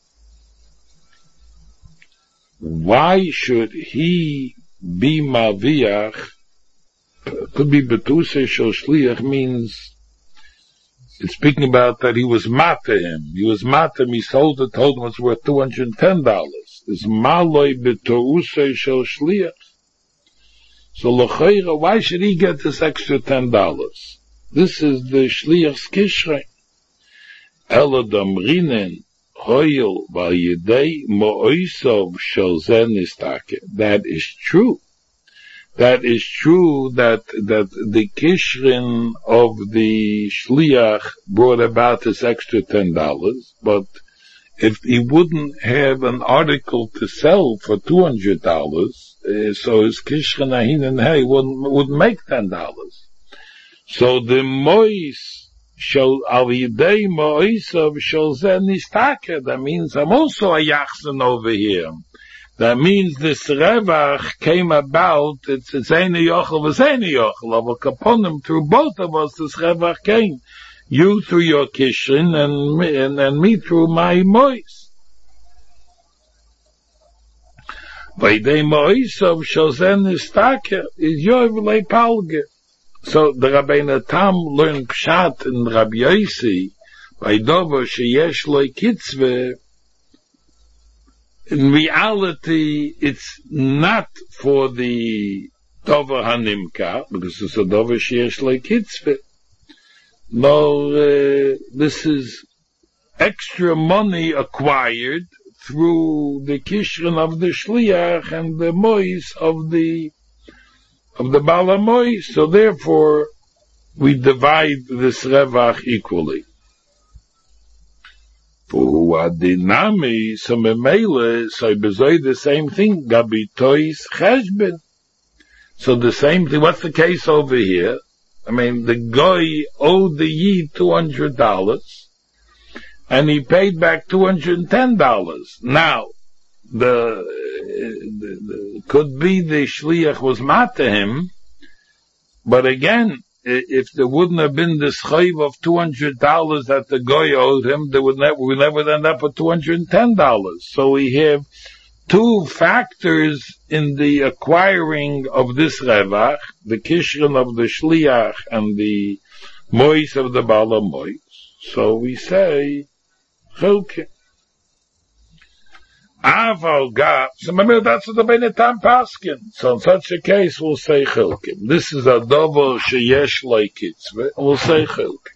Why should he be maviach? Could be betousoi shel shliach means it's speaking about that he was mata him. He was mata him. He sold it, told him it's worth two hundred ten dollars. Is maloi betousoi shel shliach. So l'chayra, why should he get this extra ten dollars? This is the Shliach's Kishrei. Ela damrinen hoyel v'yedei mo'oisov shel zeh nistake. That is true. That is true that, that the Kishrin of the Shliach brought about this extra ten dollars, but if he wouldn't have an article to sell for two hundred dollars, uh, so his Kishrin ahin and hey wouldn't, wouldn't make ten dollars. So the mois shall al yidei moisav shall zeh nistake. That means I'm also a yachsen over here. That means this revach came about. It's it's eine yochel v'zeine yochel. But kaponim through both of us, this revach came. You through your kishin and me, and, and me through my mois. V'yidei moisav shall zeh nistake is yovelei palge. So the Rabbeinu Tam learned Pshat in Rabbi Yosi, by Dovo sheyesh loy kitzveh. In reality, it's not for the Dovo Hanimka, because it's a Dovo sheyesh loy kitzveh. No, uh, this is extra money acquired through the Kishrin of the Shliach and the Mois of the of the Balamoy, so therefore we divide this Revach equally. Who are dinami, so memele, so bezoi the same thing, gabitois cheshbon. So the same thing, what's the case over here? I mean, the guy owed the Yid two hundred dollars, and he paid back two hundred ten dollars. Now, the, the, the could be the shliach was mad to him, but again, if there wouldn't have been this chayv of two hundred dollars that the guy owed him, there would never, we never end up with two hundred ten dollars. So we have two factors in the acquiring of this revach, the kishron of the shliach and the mois of the bala mois. So we say, chilke. Aval gab, so remember that's the Benetam Paskin. So in such a case we'll say chilke. This is a double sheyesh like it, we'll say chilke.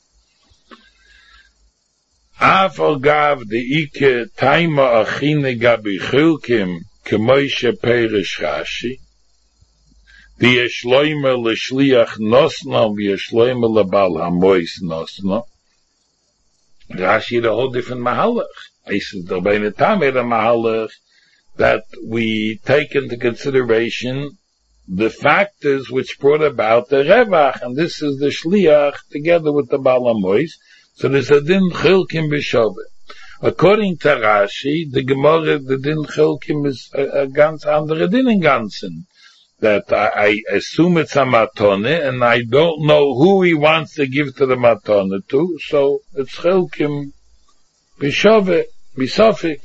Aval gav the ike taima achine gabi chilkim kemoishe perish Rashi. The yeshloime l'shliach nosna v'yeshloime l'bal hamois nosna. Rashi had a whole different mahalach. I said the Benetam had a mahalach that we take into consideration the factors which brought about the revach, and this is the shliach together with the bal hamois. So there's a din chilkim b'shaveh. According to Rashi, the Gemara, the din chilkim is a, a ganz andere din in ganzen. That I, I assume it's a matone, and I don't know who he wants to give to the matone to, so it's chilkim b'shaveh, b'safik.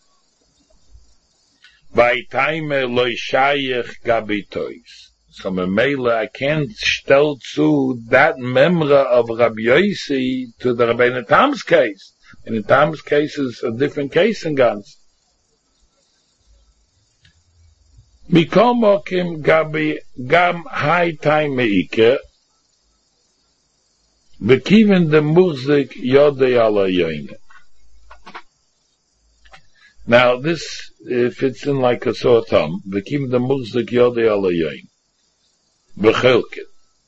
V'aytaime lo shayich gabitois. So memela, I can't stel zu that memra of Rabbi Yossi to the Rabbeinu Tam's case. And in Tam's case is a different case in Gans. Mikomokim gabi gam hai time meike, bekiven de murzik yodei ala yoine. Now this uh, fits in like a sore thumb. Bekiven de murzik yodei ala yoine. Bechilke.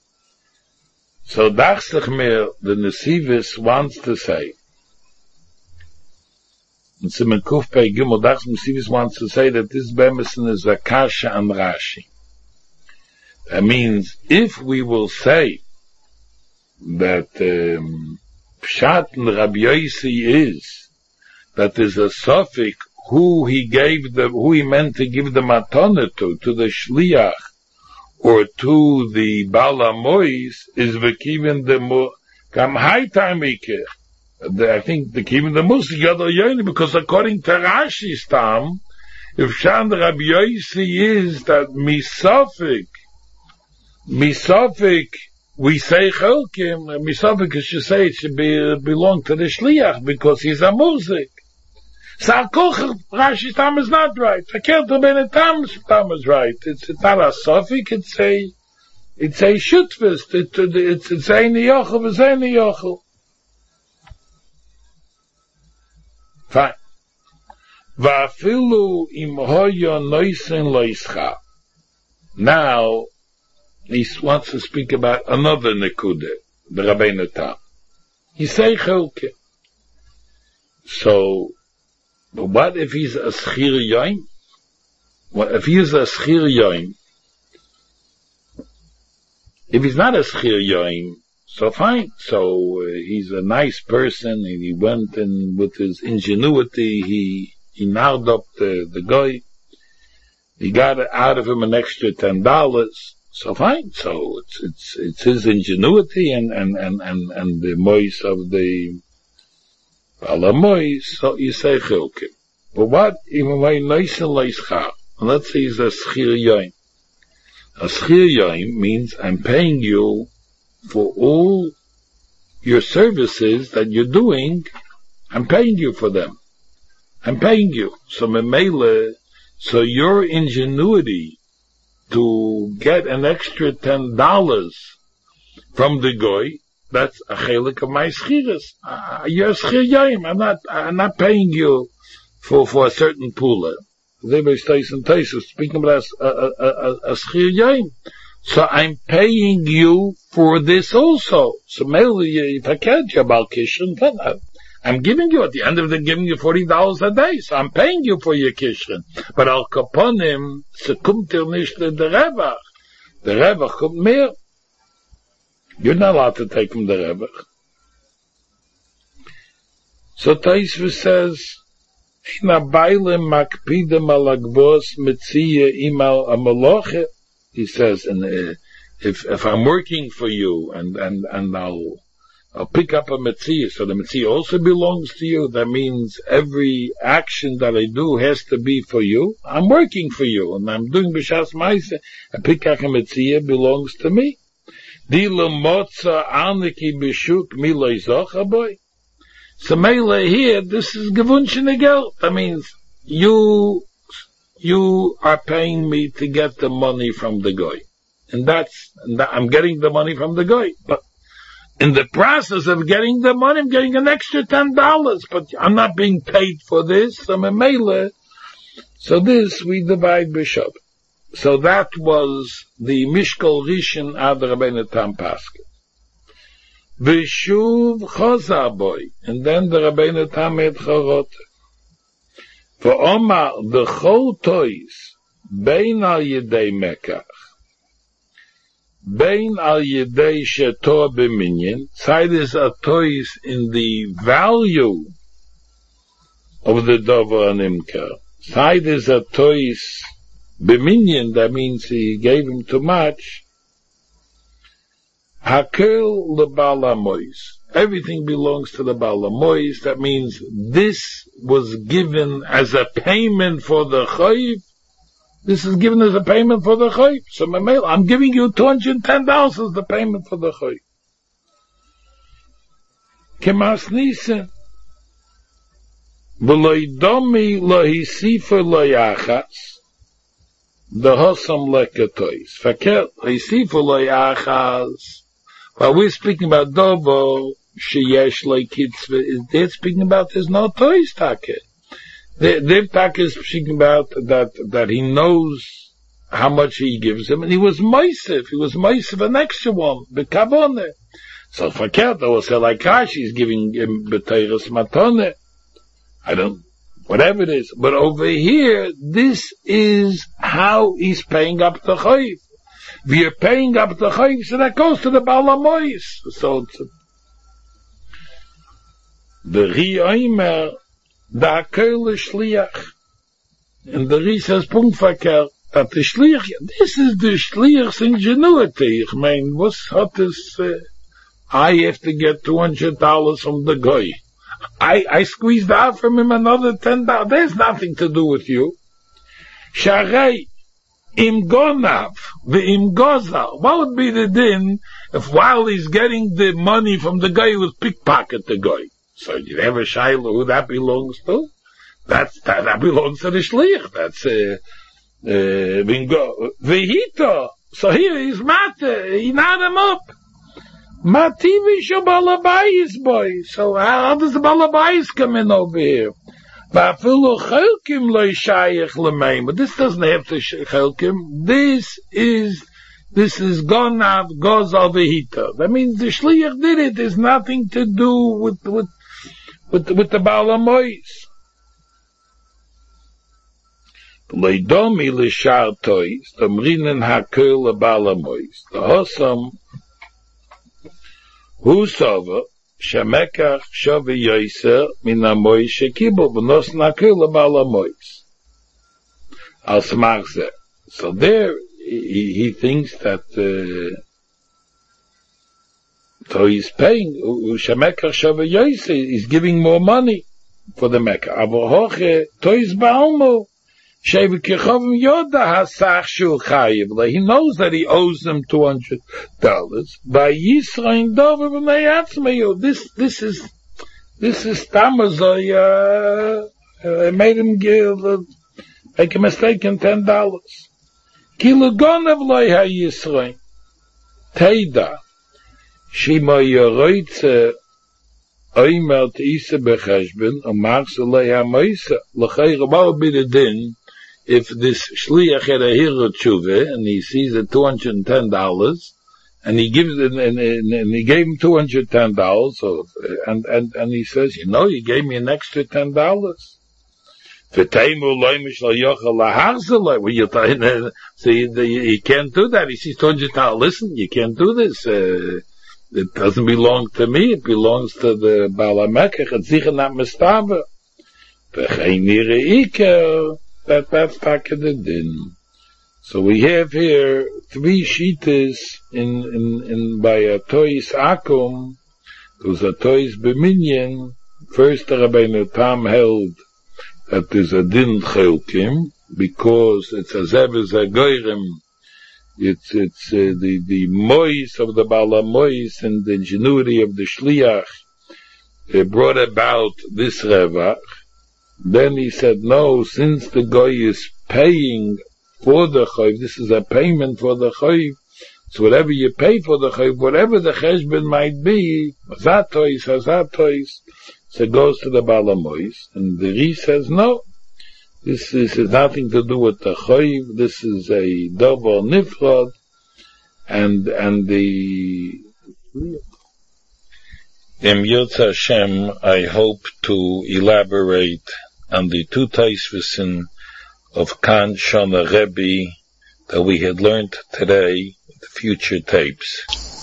So dachslich mir, the Nesivis wants to say, and Simen Kuf Pei Gimel, dachs Nesivis wants to say that this Bemesin is a Kasha and Rashi. That means, if we will say that um, Pshat and Rabbi Yossi is that there's a suffix who he gave the, who he meant to give the matana to, to the shliach, or to the Bala Mois, is v'kiven the mo, kam hai tamike. I think the kiven the mus yadol yoni, because according to Rashi's tam, if Shan Rabbi Yossi is that misafik, misafik, we say chelkim, misafik is to say it should be, belong to the shliach, because he's a muzik. So Rashi's tam is not right. I can't have been a tam's tam is right. It's, it's not a suffix, it's a, it's a shutfist. It, it's, it's a niyochel, it's a niyochel. Fine. Va'afilu im hoyo noisen loischa. Now, he wants to speak about another nekude, the Rabbeinu Tam. He say chelke. So, but what if he's a schir yoim? What if he's a schir yoim? If he's not a schir yoim, so fine. So uh, he's a nice person, and he went and with his ingenuity, he he gnawed up the the guy. He got out of him an extra ten dollars. So fine. So it's it's it's his ingenuity and and and and, and the mois of the Alamoy, so you say chilke. But what, even when nice and leischa, let's say he's a schir yoim. A schir yoim means I'm paying you for all your services that you're doing, I'm paying you for them. I'm paying you. So memele, so your ingenuity to get an extra ten dollars from the goy, that's a chelik of my schiras. Uh, you're schir yoim. I'm not, I'm not paying you for, for a certain pula. They were speaking about a, a, a, a schir yoim. So I'm paying you for this also. So maybe if I catch you about kishin, then I'm giving you, at the end of the giving you forty dollars a day, so I'm paying you for your kishrin. But al kaponim, se kumt er nicht the revach. The revach kommt mehr. You're not allowed to take from the revach. So Taisva says, Ina baile makpidem al agbos metziye imal amaloche. He says, and uh, if if I'm working for you and and and I'll I'll pick up a metzia, so the metzia also belongs to you. That means every action that I do has to be for you. I'm working for you, and I'm doing b'shas ma'aseh. A pick up a metzia belongs to me. Di lemotza aniki b'shuk miloi zocha boy. So meile here, this is gewunschene geld. That means you you are paying me to get the money from the guy. And that's, and that, I'm getting the money from the guy. But in the process of getting the money, I'm getting an extra ten dollars. But I'm not being paid for this. I'm a mele. So this we divide b'shab. So that was the Mishkol Rishon ad Rabbeinu Tam Paschal. V'shuv chazar boy. And then the Rabbeinu Tam made charot. For Omar, the chol tois, bein al yedei mekach, bein al yedei shetor b'minyan, side is a tois in the value of the dover animker. Side is a tois b'minyan, that means he gave him too much. Hakel lebal hamois. Everything belongs to the Baal HaMois. That means this was given as a payment for the chayiv. This is given as a payment for the chayiv. So I'm giving you two hundred ten dollars as the payment for the chayiv. Kemas nisen. V'loidomi lohisifa loyachas. The hosam lekatois. Fakel, lohisifa loyachas. While we're speaking about Dovo, Sheyesh like Kitzvah, they're speaking about there's no toys take. Their take is speaking about that that he knows how much he gives him, and he was Meisif, he was Meisif an extra one, the Kavone. So Fakert will say like Rashi, he's giving him B'teiras Matone. I don't, whatever it is. But over here, this is how he's paying up the Chayiv. We are paying up the chayiv, so that goes to the Baal HaMois. So the Ri Oimer, the Hakel Shliach, and the Ri says Punktverkehr, that the Shliach, this is the Shliach's ingenuity. I mean, what's hot is, uh, I have to get two hundred dollars from the guy. I, I squeezed out from him another ten dollars. There's nothing to do with you. Sharei, Im gonav, v'im gozal. What would be the din if while he's getting the money from the guy who was pickpocket the guy? So you have a shayla who that belongs to? That's, that, that belongs to the shliach. That's, uh, uh, v'hito. So here he's mate, he not him up. Mativi shabalabayis boy. So how, how does the balabayis come in over here? But this doesn't have to chelkim. This is, this is gonav gozal v'hita. That means the shliach did it. There's nothing to do with, with, with, with the Baal HaMois. Leidomi l'shar tois, tamrinen hakel l'Baal HaMois. The hosam, hu sova, Shemekach Shavi Yoiser min hamois shekibel v'nos nakil l'Baal HaMois. Al smach zeh. So there, he, he thinks that, uh, so he's paying, Shemekach Shavi Yoiser, he's giving more money for the Mecca. Avo hoche, tois ba'almo, shevi kechovim yoda hasach shul chayiv. He knows that he owes them two hundred dollars. By Yisrael dover v'meyatzmeyu. This, this is, this is Tamazoy, uh, I made him give, uh, make a mistake in ten dollars. Ki l'gonev loy ha-Yisrael. Teida. Shima yoroitze oimer t'isa b'cheshben, u'machse loy ha-moisa. L'chayra, what would be the din if this shliach had a hira tshuva and he sees the two hundred ten dollars and he gives and, and, and he gave him two hundred ten dollars. So and and and he says, you know, you gave me an extra ten dollars. Well, you so you, you can't do that. He says, two hundred dollars. Listen, you can't do this. Uh, it doesn't belong to me. It belongs to the Balamekach. It's sicher not mistaba. That that's the din. So we have here three shitas in in in by a tois akum. There was a tois beminyan. First, the Rabbeinu Tam held that there's a din chelkim because it's a zev a goyrem. It's it's uh, the the mois of the bala mois and the ingenuity of the shliach uh, brought about this revach. Then he said, no, since the guy is paying for the chayv, this is a payment for the chayv. So whatever you pay for the chayv, whatever the cheshbon might be, zatois, hazatois, so it goes to the balamois. And the Ri says, no, this, this has nothing to do with the chayv. This is a double nifrod, and and the Im Yirtzeh Hashem, I hope to elaborate on the two taisvisin of Kan Shana Rebbe that we had learned today, the future tapes.